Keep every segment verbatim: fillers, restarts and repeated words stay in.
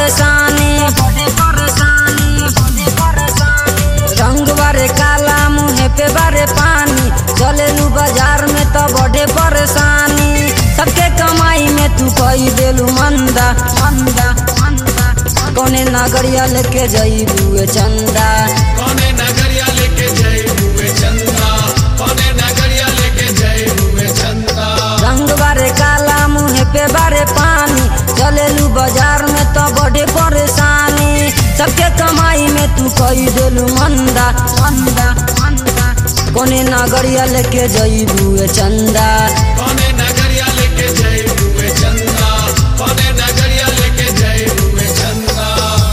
परेशानी, बड़े परेशानी, बड़े परेशानी। रंग बारे काला मुँह पे बारे पानी, चलेलू बाजार में तो बड़े परेशानी। सबके कमाई में तू कई देलू मंदा मंदा मंदा। कौने नगरिया लेके जईबू चंदा, कौने नगरिया लेके जईबू चंदा, कौने नगरिया लेके जईबू चंदा। रंग बारे काला मुँह पे बारे पानी, चलेलू बाजार में तो बड़े परेशानी। सबके कमाई में तू कई देलू मंदा मंदा मंदा। कौने नगरिया लेके जईबू चंदा, कौने नगरिया लेके जईबू चंदा, कौने नगरिया लेके जईबू चंदा।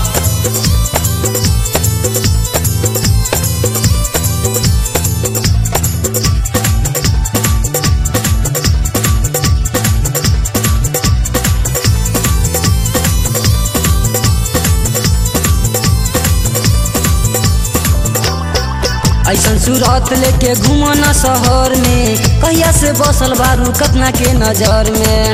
ऐसन सूरत लेके घूमना शहर में, कहिया से बसल बारू कतना के नजर में।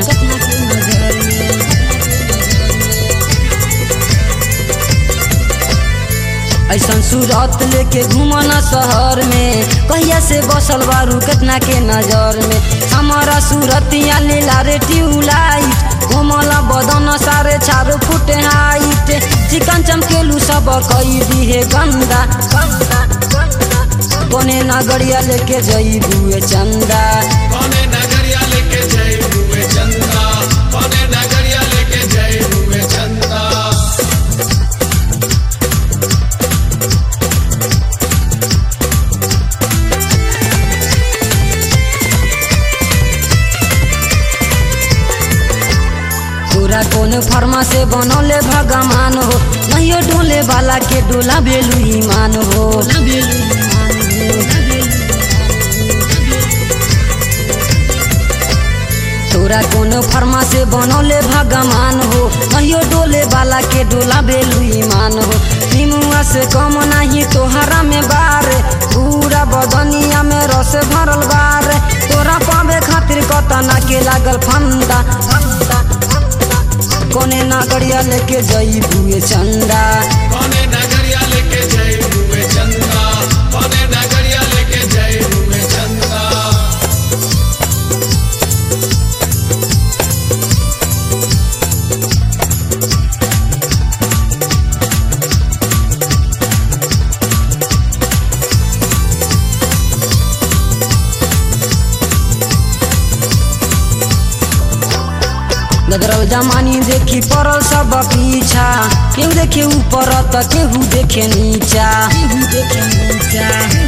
ऐसन सूरत लेके घूमना शहर में, कहिया से बसल बारू कतना के नजर में। हमारा सूरतिया लीला रे ट्यूबलाइट, घूमला बदन सारे चार फुट हाइट। चिकन चमकेलू सब कई दिहे गंदा गंदा गंदा। कौने नगरिया लेके जईबू चंदा, कौने नगरिया लेके जईबू चंदा, कौने नगरिया लेके जईबू चंदा। पूरा कौन फरमा से बनौले भगवान हो, नहीं डोले वाला के डोला बेलू ईमान हो। तोरा कौन फरमा से बनौले भगवान हो, नहीं डोले वाला के डोला बेलू ईमान हो। निमुआ से कम नहीं तोहरा में बार, पूरा बदनिया में रस भरल बार। तोरा पावे खातिर कतना के लागल फंदा फंदा। कौने नगरिया लेके जईबू चंदा, कौने नगरिया लेके जईबू चंदा, कौने नगरिया लेके जईबू चंदा। गदरल जमानी देखी पड़ल सब पीछा, केहू देखे ऊपर त केहू देखे नीचा। केहू देखे नीचा,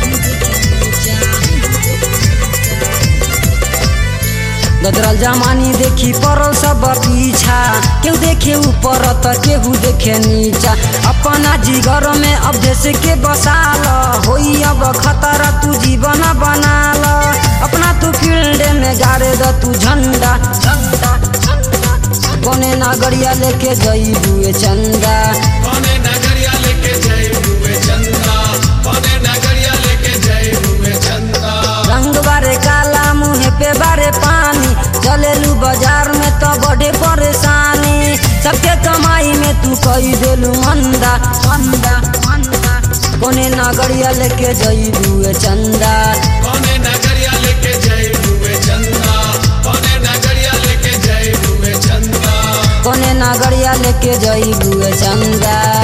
गदरल जमानी देखी पड़ल सब पीछा, केहू देखे ऊपर त केहू देखे नीचा। अपना जिगर में अब देश के बसाल, होई अब खतरा तू जीवन बनाल। अपना तू फील्ड में गाड़े द तू झंडा झंडा। कौने नगरिया लेके जईबू चंदा, कौने नगरिया लेके जईबू चंदा, कौने नगरिया लेके जईबू चंदा। रंग बारे काला मुँह पे बारे पानी, चलेलू बाजार में तो बड़े परेशानी। सबके कमाई में तू कई देलू मंदा मंदा मंदा। कौने नगरिया लेके जईबू चंदा, कौने नगरिया लेके जईबू चंदा, कौने नगरिया लेके जईबू चंदा। कौने नगरिया लेके जईबू चंदा।